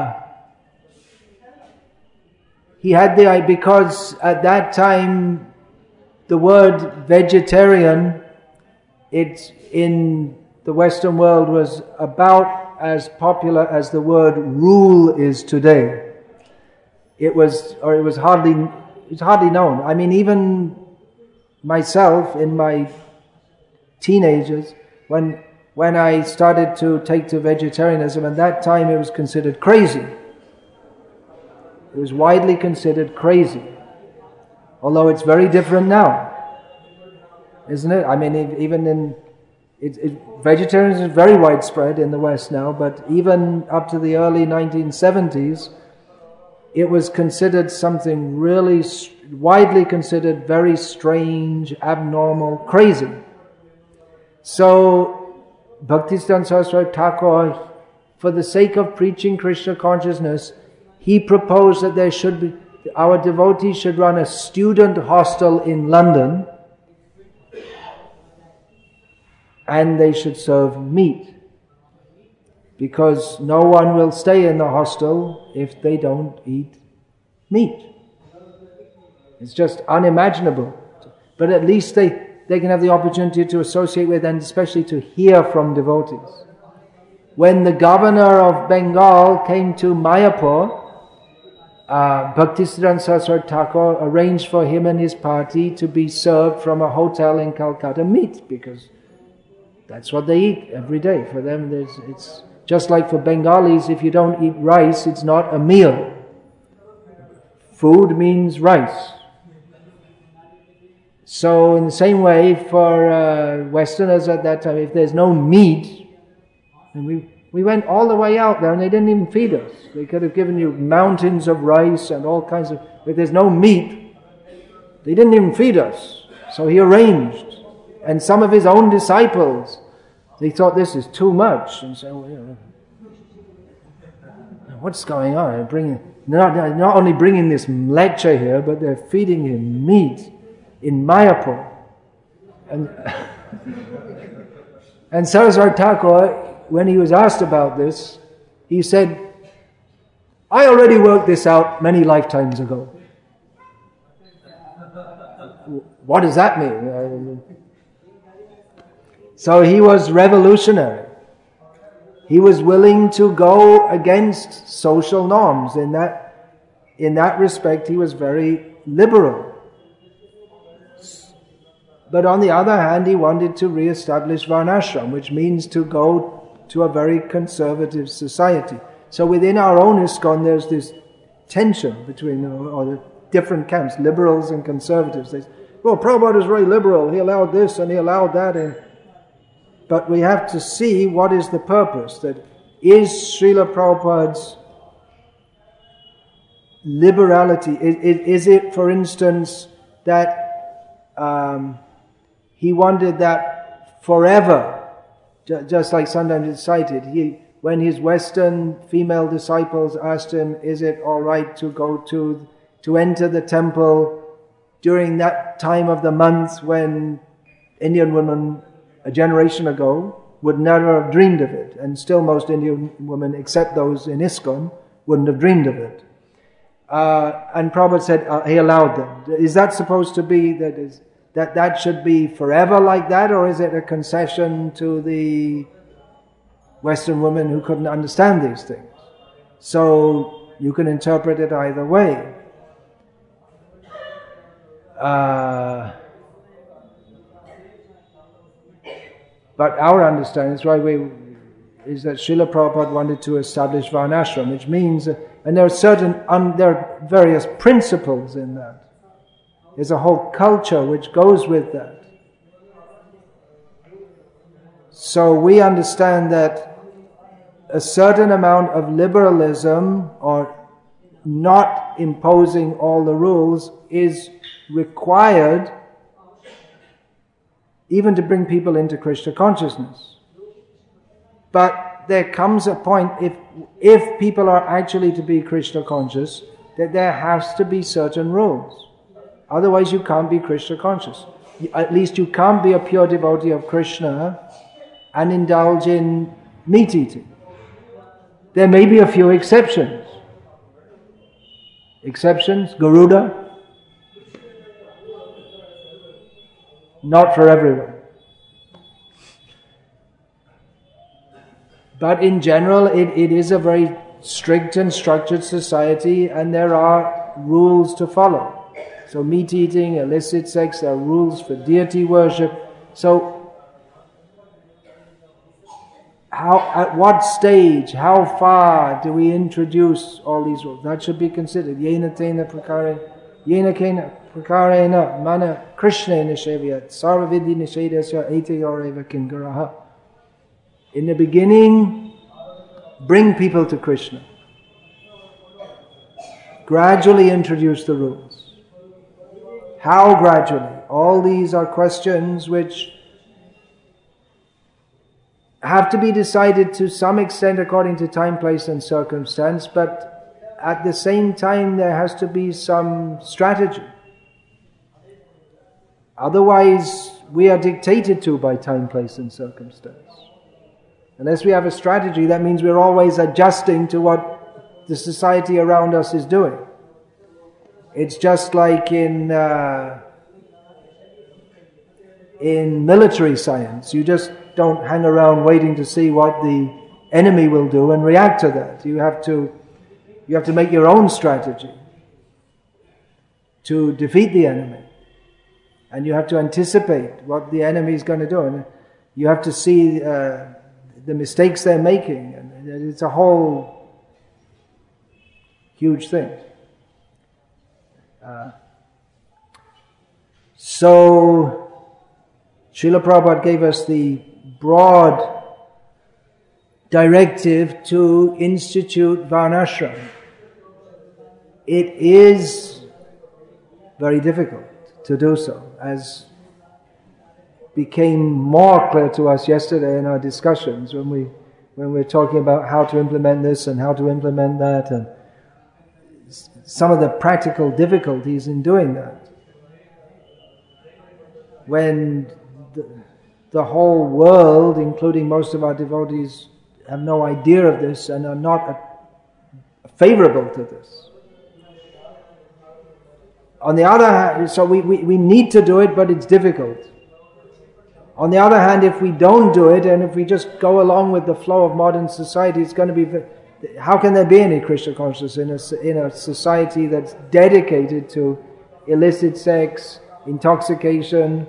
had the idea, because at that time the word vegetarian, in the Western world was about as popular as the word rule is today. It was hardly known. I mean, even myself in my teenagers, when I started to take to vegetarianism, at that time it was considered crazy. It was widely considered crazy, although it's very different now. isn't it? I mean, even in vegetarianism is very widespread in the West now, but even up to the early 1970s, it was considered something really widely considered very strange, abnormal, crazy. So Bhaktisiddhanta Saraswati Thakur, for the sake of preaching Krishna consciousness, he proposed that there should be, our devotees should run a student hostel in London, and they should serve meat, because no one will stay in the hostel if they don't eat meat. It's just unimaginable. But at least they can have the opportunity to associate with and especially to hear from devotees. When the governor of Bengal came to Mayapur, Bhaktisiddhanta Saraswati Thakur arranged for him and his party to be served from a hotel in Calcutta meat, because that's what they eat every day. For them, it's just like for Bengalis, if you don't eat rice, it's not a meal. Food means rice. So in the same way, for Westerners at that time, if there's no meat, and we went all the way out there and they didn't even feed us. They could have given you mountains of rice and all kinds of... If there's no meat, they didn't even feed us. So he arranged. And some of his own disciples, they thought this is too much. And so, what's going on? Not only bringing this lecture here, but they're feeding him meat in Mayapur. And Saraswati Thakur, when he was asked about this, he said, I already worked this out many lifetimes ago. What does that mean? So he was revolutionary. He was willing to go against social norms. In that respect, he was very liberal. But on the other hand, he wanted to re-establish Varnashram, which means to go to a very conservative society. So within our own ISKCON, there's this tension between or the different camps, liberals and conservatives. They say, well, Prabhupada is very liberal. He allowed this and he allowed that. But we have to see what is the purpose. That is Srila Prabhupada's liberality. Is it, for instance, that he wanted that forever? Just like sometimes it's cited, when his Western female disciples asked him, is it all right to go to enter the temple during that time of the month when Indian women a generation ago would never have dreamed of it, and still most Indian women, except those in ISKCON, wouldn't have dreamed of it. And Prabhupada said he allowed them. Is that supposed to be that should be forever like that, or is it a concession to the Western women who couldn't understand these things? So you can interpret it either way. But our understanding is that Srila Prabhupada wanted to establish Varnashram, which means, and there are various principles in that. There's a whole culture which goes with that. So we understand that a certain amount of liberalism, or not imposing all the rules, is required even to bring people into Krishna consciousness. But there comes a point, if people are actually to be Krishna conscious, that there has to be certain rules. Otherwise you can't be Krishna conscious. At least you can't be a pure devotee of Krishna and indulge in meat eating. There may be a few exceptions. Exceptions, Garuda. Not for everyone. But in general, it is a very strict and structured society, and there are rules to follow. So meat eating, illicit sex, there are rules for deity worship. So at what stage, how far do we introduce all these rules? That should be considered. Yena tena prakare Yena kena prakarena mana Krishna nishevyat sarvavidhi nishedasya etayoreva kingaraha. In the beginning, bring people to Krishna. Gradually introduce the rules. How gradually? All these are questions which have to be decided to some extent according to time, place and circumstance, but at the same time there has to be some strategy. Otherwise, we are dictated to by time, place and circumstance. Unless we have a strategy, that means we're always adjusting to what the society around us is doing. It's just like in military science. You just don't hang around waiting to see what the enemy will do and react to that. You have to make your own strategy to defeat the enemy. And you have to anticipate what the enemy is going to do. And you have to see the mistakes they're making. And it's a whole huge thing. So, Srila Prabhupada gave us the broad directive to institute Varnashram. It is very difficult to do so, as became more clear to us yesterday in our discussions when we're talking about how to implement this and how to implement that, and some of the practical difficulties in doing that. When the whole world, including most of our devotees, have no idea of this and are not favorable to this. On the other hand, so we need to do it, but it's difficult. On the other hand, if we don't do it, and if we just go along with the flow of modern society, it's going to be... How can there be any Krishna consciousness in a society that's dedicated to illicit sex, intoxication,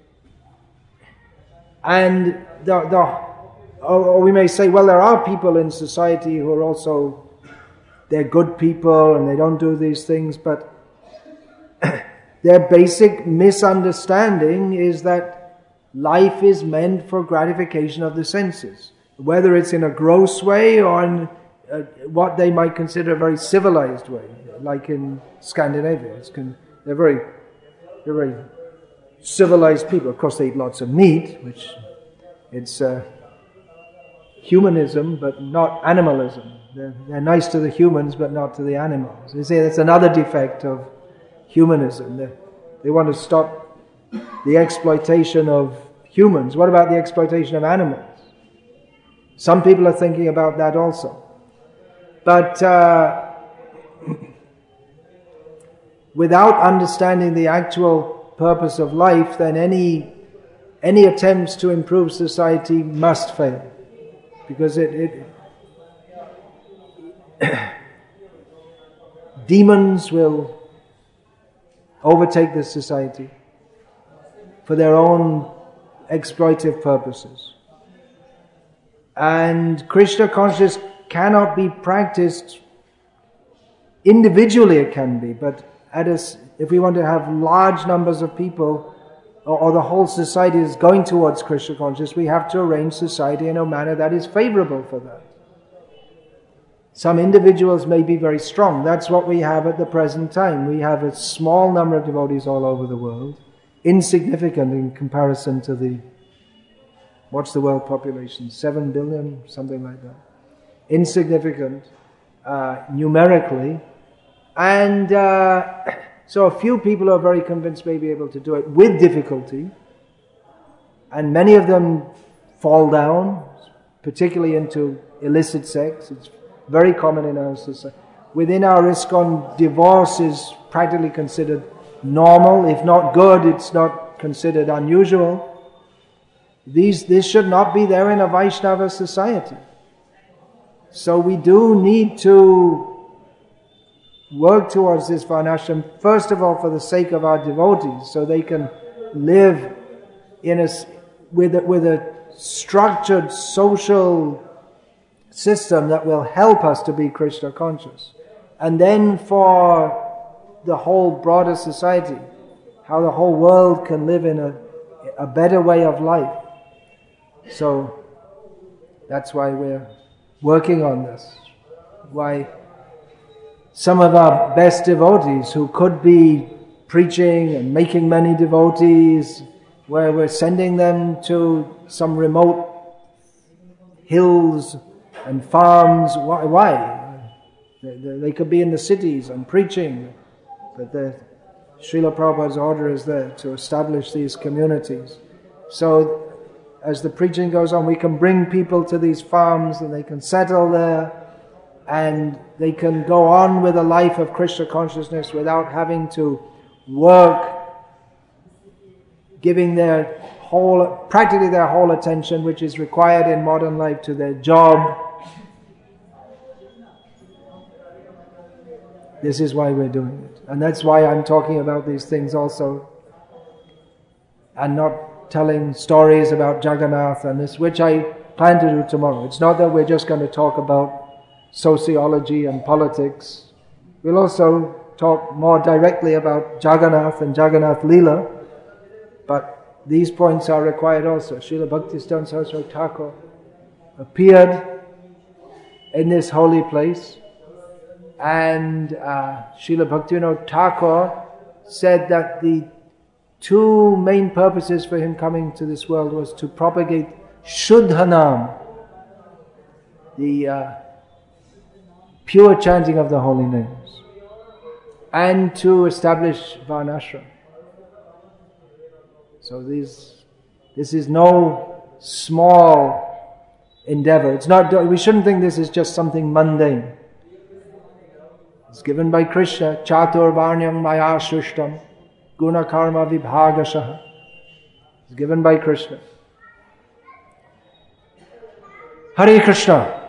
and or we may say, well, there are people in society who are also, they're good people and they don't do these things, but their basic misunderstanding is that life is meant for gratification of the senses, whether it's in a gross way or in what they might consider a very civilized way, like in Scandinavia. They're very civilized people. Of course, they eat lots of meat, which it's humanism, but not animalism. They're nice to the humans, but not to the animals. You see, that's another defect of humanism. They want to stop the exploitation of humans. What about the exploitation of animals? Some people are thinking about that also. But without understanding the actual purpose of life, then any attempts to improve society must fail, because demons will overtake this society for their own exploitive purposes. And Krishna consciousness cannot be practiced individually. It can be, but if we want to have large numbers of people, or the whole society is going towards Krishna consciousness, we have to arrange society in a manner that is favorable for that. Some individuals may be very strong. That's what we have at the present time. We have a small number of devotees all over the world, insignificant in comparison to what's the world population? 7 billion, something like that. Insignificant numerically. And so a few people are very convinced may be able to do it with difficulty. And many of them fall down, particularly into illicit sex. It's very common in our society. Within our ISKCON, divorce is practically considered normal. If not good, it's not considered unusual. This should not be there in a Vaishnava society. So we do need to work towards this Varnashram, first of all for the sake of our devotees, so they can live with a structured social system that will help us to be Krishna conscious. And then for the whole broader society, how the whole world can live in a better way of life. So that's why we're working on this. Why some of our best devotees who could be preaching and making many devotees, where we're sending them to some remote hills and farms. Why? They could be in the cities and preaching, but the Srila Prabhupada's order is there to establish these communities. So as the preaching goes on, we can bring people to these farms and they can settle there and they can go on with a life of Krishna consciousness without having to work, giving practically their whole attention, which is required in modern life, to their job. This is why we're doing it. And that's why I'm talking about these things also, and not telling stories about Jagannath and this, which I plan to do tomorrow. It's not that we're just going to talk about sociology and politics. We'll also talk more directly about Jagannath and Jagannath Leela, but these points are required also. Srila Bhaktisiddhanta Saraswati Thakur appeared in this holy place, and Srila Bhaktivinoda Thakur said that the two main purposes for him coming to this world was to propagate Shuddhanam, the pure chanting of the holy names, and to establish Varnashram. So this is no small endeavor. It's not. We shouldn't think this is just something mundane. It's given by Krishna. Chatur Varnyam Maya Shrishtam Guna Karma Vibhagashaha. It's given by Krishna. Hare Krishna.